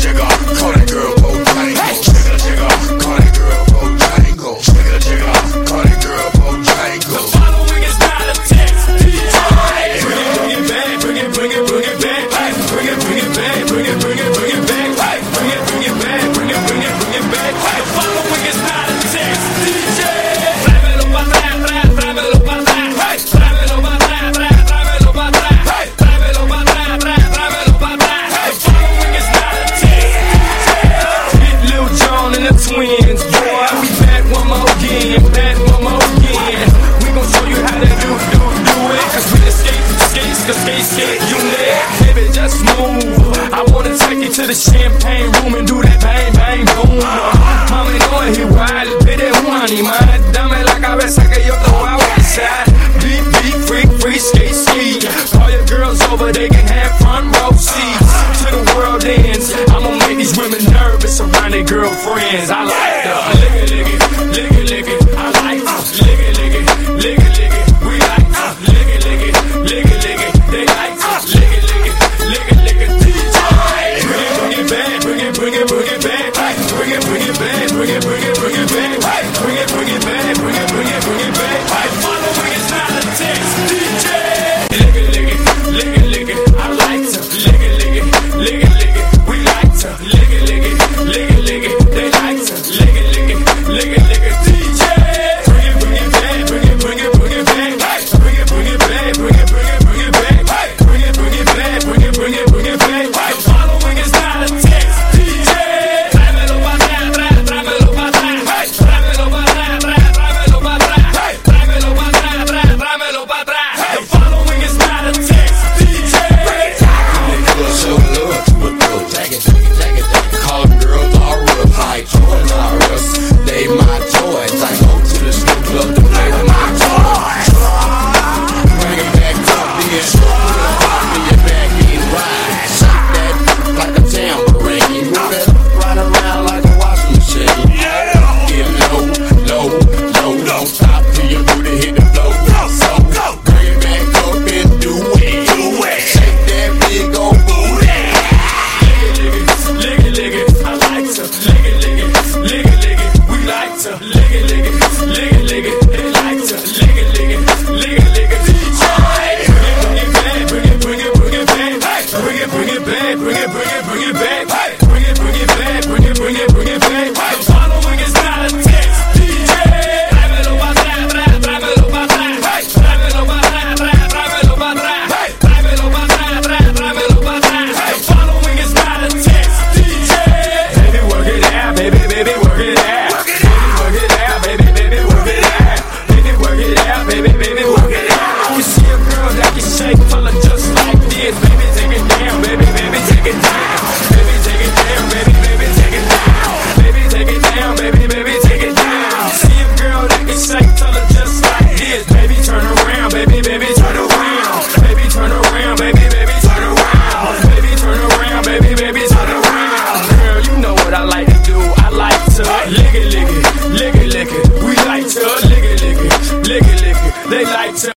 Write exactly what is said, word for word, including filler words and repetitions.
jigger, call that girl Bojangles. Jigger, jigger, call that girl Bojangles. Jigger, jigger, call that girl Bojangles. The following is not a text. D J, bring it, bring it back, bring it, bring it, bring it back. Bring it, bring it back, bring it, bring it, bring it back. Bring it, bring it back, bring it, bring it, bring it back. The following is not a text. D J, tráemelo pa' atrás, tráemelo pa' atrás. Tráemelo pa' atrás, tráemelo pa' atrás. Tráemelo pa' atrás, tráemelo pa' atrás. The following is not a text. Get Lil Jon and the twins, boy. We back one more again, back one more again. We gon' show you how to do, do, do it. Cause we the skate, skate, skate, skate unit. Baby, just move. I wanna take you to the champagne room and do that bang, bang, boom. Mami, no es igual, pide un animal. Dame la cabeza que yo te voy a besar. Beat, beat, free, free, skate, ski. Call your girls over, they can have front row seats. To the world ends, I'ma make these women nervous around their girlfriends. I like the lick it, lick it, lick it, lick it. I like to lick it, lick it, lick it, lick it. We like to lick it, lick it, lick it, lick it. They like to lick it, lick it, lick it, lick it. D J, bring it, bring it back, bring it, bring it, bring it back. Bring it, bring it back, bring it, bring it, bring it back. Bring it, bring it back, bring it, bring it, bring it back. Following is not a text. D J, lick it, lick it, lick it, lick it. I like to lick it, lick it, lick it, lick it. We like to lick it, lick it, lick it, lick it. They like to lick it, lick it, lick it, lick it. D J, bring it, bring it back, bring it, bring it, bring it back. Bring it, bring it back, bring it, bring it, bring it back. Bring it, bring it back, bring it, bring it, bring it back. The following is not a text. D J, tráemelo pa' atrás, tráemelo pa' atrás. Tráemelo pa' atrás, tráemelo pa' atrás. Tráemelo pa' atrás, tráemelo pa' atrás. The following is not a text. D J, show love to a girl, jacket, jacket, jacket, jacket. Call them girls Laura, like Joy Laura. They my toys. I go to the strip club to play with my toys. Bring it back up, then put a pop in your back and ride. Shake that like a tambourine. Move that right around like a washing machine. Get low, low, low, don't stop till your booty hit the floor. So bring it back up and do it, do it. Shake that big old booty. lick it, lick it. I like to lick it, lick it, lick it, lick it. We like to lick it, lick it, lick it, lick it. They like to lick it, lick it, lick it, lick it. D J, bring it, bring it back, bring it, bring it, bring it back. Bring it, bring it back, bring it, bring it, bring it back.